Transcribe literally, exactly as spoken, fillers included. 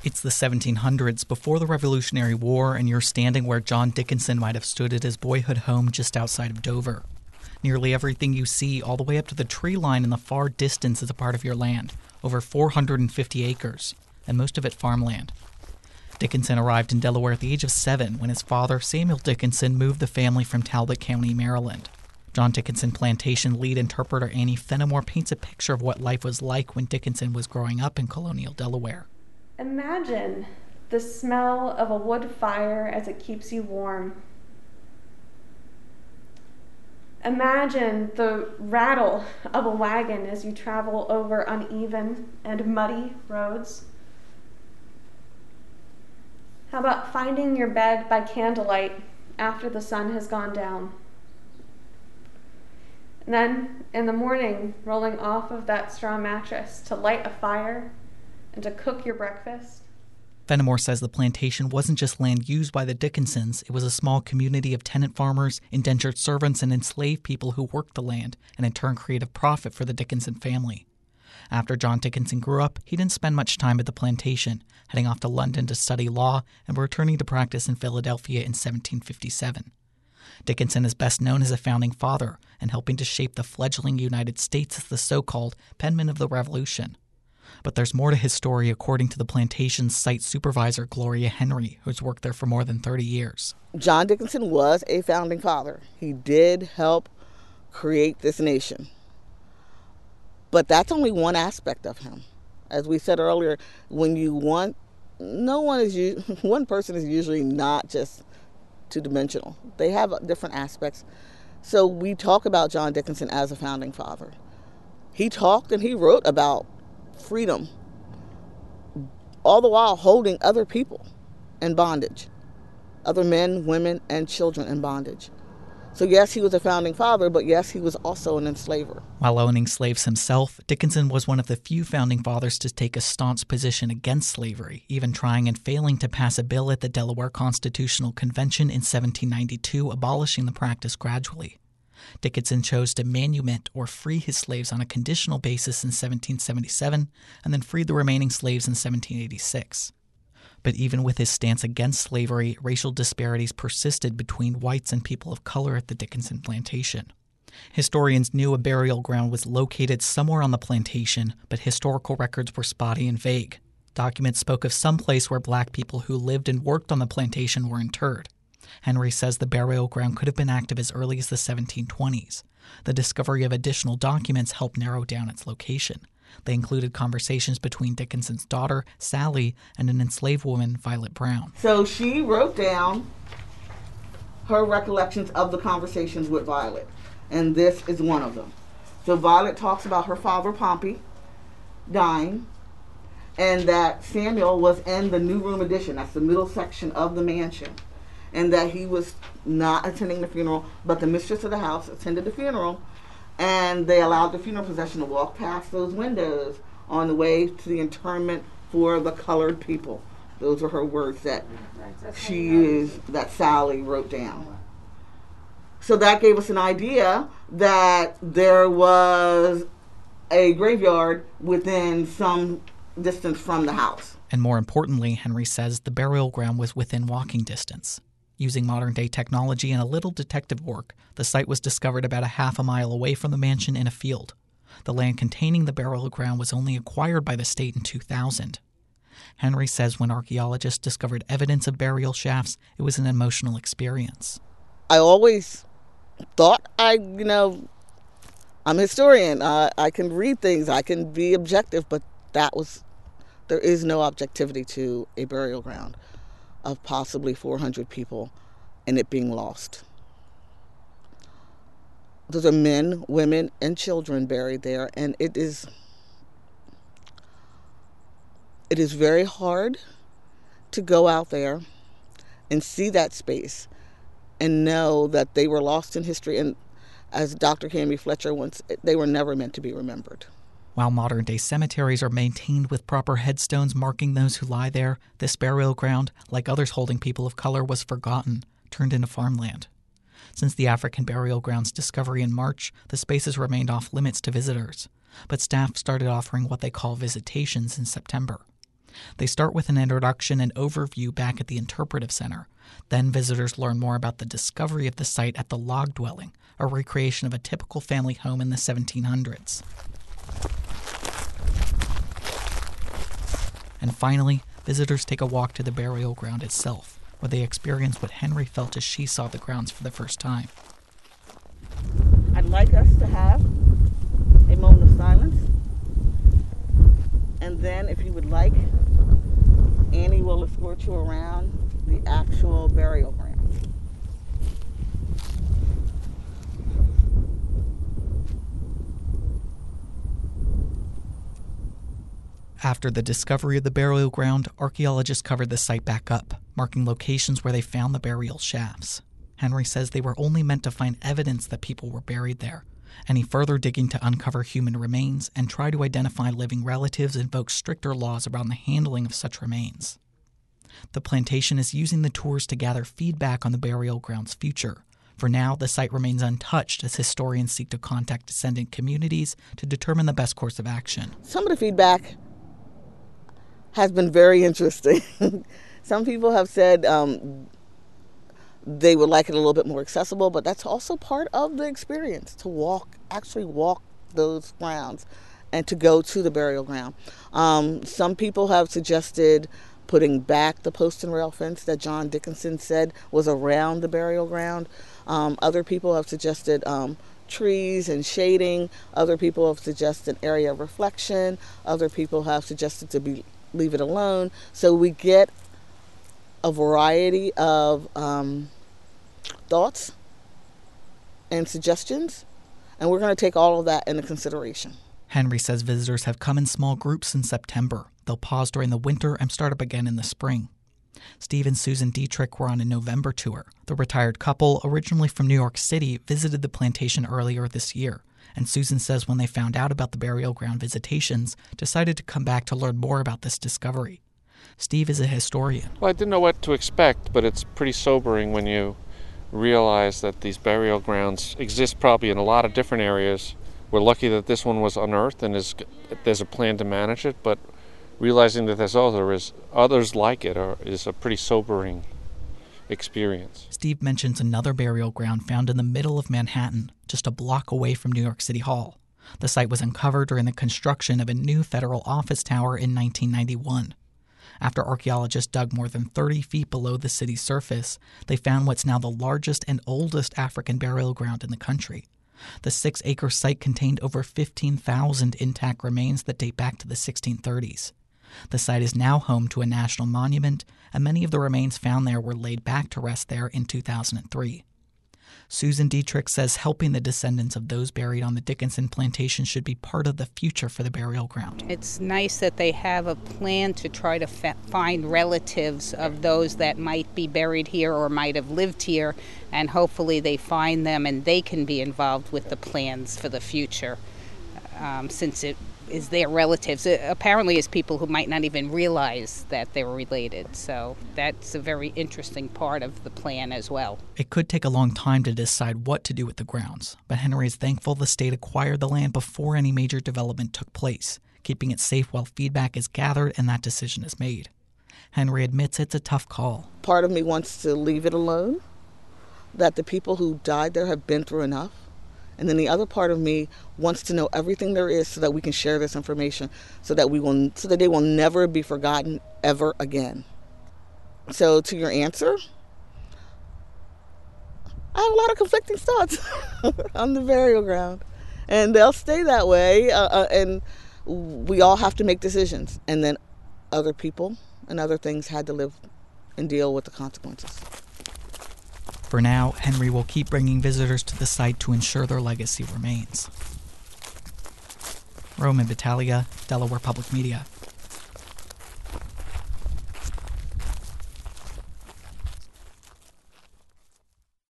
It's the seventeen hundreds, before the Revolutionary War, and you're standing where John Dickinson might have stood at his boyhood home just outside of Dover. Nearly everything you see, all the way up to the tree line in the far distance, is a part of your land, over four hundred fifty acres, and most of it farmland. Dickinson arrived in Delaware at the age of seven when his father, Samuel Dickinson, moved the family from Talbot County, Maryland. John Dickinson plantation lead interpreter Annie Fenimore paints a picture of what life was like when Dickinson was growing up in colonial Delaware. Imagine the smell of a wood fire as it keeps you warm. Imagine the rattle of a wagon as you travel over uneven and muddy roads. How about finding your bed by candlelight after the sun has gone down? And then, in the morning, rolling off of that straw mattress to light a fire and to cook your breakfast. Fenimore says the plantation wasn't just land used by the Dickinsons. It was a small community of tenant farmers, indentured servants, and enslaved people who worked the land and in turn created profit for the Dickinson family. After John Dickinson grew up, he didn't spend much time at the plantation, heading off to London to study law and returning to practice in Philadelphia in seventeen fifty-seven. Dickinson is best known as a founding father and helping to shape the fledgling United States as the so-called penman of the Revolution. But there's more to his story, according to the plantation's site supervisor, Gloria Henry, who's worked there for more than thirty years. John Dickinson was a founding father. He did help create this nation. But that's only one aspect of him. As we said earlier, when you want, no one is, one person is usually not just two-dimensional. They have different aspects. So we talk about John Dickinson as a founding father. He talked and he wrote about freedom, all the while holding other people in bondage, other men, women, and children in bondage. So yes, he was a founding father, but yes, he was also an enslaver. While owning slaves himself, Dickinson was one of the few founding fathers to take a staunch position against slavery, even trying and failing to pass a bill at the Delaware Constitutional Convention in seventeen ninety-two, abolishing the practice gradually. Dickinson chose to manumit or free his slaves on a conditional basis in seventeen seventy-seven, and then freed the remaining slaves in seventeen eighty-six. But even with his stance against slavery, racial disparities persisted between whites and people of color at the Dickinson plantation. Historians knew a burial ground was located somewhere on the plantation, but historical records were spotty and vague. Documents spoke of some place where black people who lived and worked on the plantation were interred. Henry says the burial ground could have been active as early as the seventeen twenties. The discovery of additional documents helped narrow down its location. They included conversations between Dickinson's daughter, Sally, and an enslaved woman, Violet Brown. So she wrote down her recollections of the conversations with Violet, and this is one of them. So Violet talks about her father, Pompey, dying, and that Samuel was in the new room addition, that's the middle section of the mansion, and that he was not attending the funeral, but the mistress of the house attended the funeral, and they allowed the funeral procession to walk past those windows on the way to the interment for the colored people. Those are her words that she used, that Sally wrote down. So that gave us an idea that there was a graveyard within some distance from the house. And more importantly, Henry says the burial ground was within walking distance. Using modern-day technology and a little detective work, the site was discovered about a half a mile away from the mansion in a field. The land containing the burial ground was only acquired by the state in two thousand. Henry says when archaeologists discovered evidence of burial shafts, it was an emotional experience. I always thought I, you know, I'm a historian. Uh, I can read things. I can be objective, but that was, there is no objectivity to a burial ground of possibly four hundred people and it being lost. Those are men, women, and children buried there, and it is it is very hard to go out there and see that space and know that they were lost in history, and as Doctor Cami Fletcher once, they were never meant to be remembered. While modern-day cemeteries are maintained with proper headstones marking those who lie there, this burial ground, like others holding people of color, was forgotten, turned into farmland. Since the African burial ground's discovery in March, the spaces remained off limits to visitors, but staff started offering what they call visitations in September. They start with an introduction and overview back at the Interpretive Center. Then visitors learn more about the discovery of the site at the log dwelling, a recreation of a typical family home in the seventeen hundreds. And finally, visitors take a walk to the burial ground itself, where they experience what Henry felt as she saw the grounds for the first time. I'd like us to have a moment of silence. And then, if you would like, Annie will escort you around the actual burial ground. After the discovery of the burial ground, archaeologists covered the site back up, marking locations where they found the burial shafts. Henry says they were only meant to find evidence that people were buried there. Any further digging to uncover human remains and try to identify living relatives invokes stricter laws around the handling of such remains. The plantation is using the tours to gather feedback on the burial ground's future. For now, the site remains untouched as historians seek to contact descendant communities to determine the best course of action. Some of the feedback has been very interesting. Some people have said um, they would like it a little bit more accessible, but that's also part of the experience, to walk, actually walk those grounds and to go to the burial ground. Um, some people have suggested putting back the post and rail fence that John Dickinson said was around the burial ground. Um, other people have suggested um, trees and shading. Other people have suggested area of reflection. Other people have suggested to be leave it alone. So we get a variety of um, thoughts and suggestions, and we're going to take all of that into consideration. Henry says visitors have come in small groups in September. They'll pause during the winter and start up again in the spring. Steve and Susan Dietrich were on a November tour. The retired couple, originally from New York City, visited the plantation earlier this year. And Susan says when they found out about the burial ground visitations, decided to come back to learn more about this discovery. Steve is a historian. Well, I didn't know what to expect, but it's pretty sobering when you realize that these burial grounds exist probably in a lot of different areas. We're lucky that this one was unearthed and is, there's a plan to manage it, but realizing that there's other is, others like it are, is a pretty sobering experience. Steve mentions another burial ground found in the middle of Manhattan, just a block away from New York City Hall. The site was uncovered during the construction of a new federal office tower in nineteen ninety-one. After archaeologists dug more than thirty feet below the city's surface, they found what's now the largest and oldest African burial ground in the country. The six-acre site contained over fifteen thousand intact remains that date back to the sixteen thirties. The site is now home to a national monument, and many of the remains found there were laid back to rest there in two thousand three. Susan Dietrich says helping the descendants of those buried on the Dickinson plantation should be part of the future for the burial ground. It's nice that they have a plan to try to fa- find relatives of those that might be buried here or might have lived here, and hopefully they find them and they can be involved with the plans for the future, um, since it is their relatives. It apparently is people who might not even realize that they were related. So that's a very interesting part of the plan as well. It could take a long time to decide what to do with the grounds, but Henry is thankful the state acquired the land before any major development took place, keeping it safe while feedback is gathered and that decision is made. Henry admits it's a tough call. Part of me wants to leave it alone, that the people who died there have been through enough. And then the other part of me wants to know everything there is so that we can share this information, so that we will, so that they will never be forgotten ever again. So to your answer, I have a lot of conflicting thoughts on the burial ground, and they'll stay that way. Uh, uh, and we all have to make decisions, and then other people and other things had to live and deal with the consequences. For now, Henry will keep bringing visitors to the site to ensure their legacy remains. Roman Battaglia, Delaware Public Media.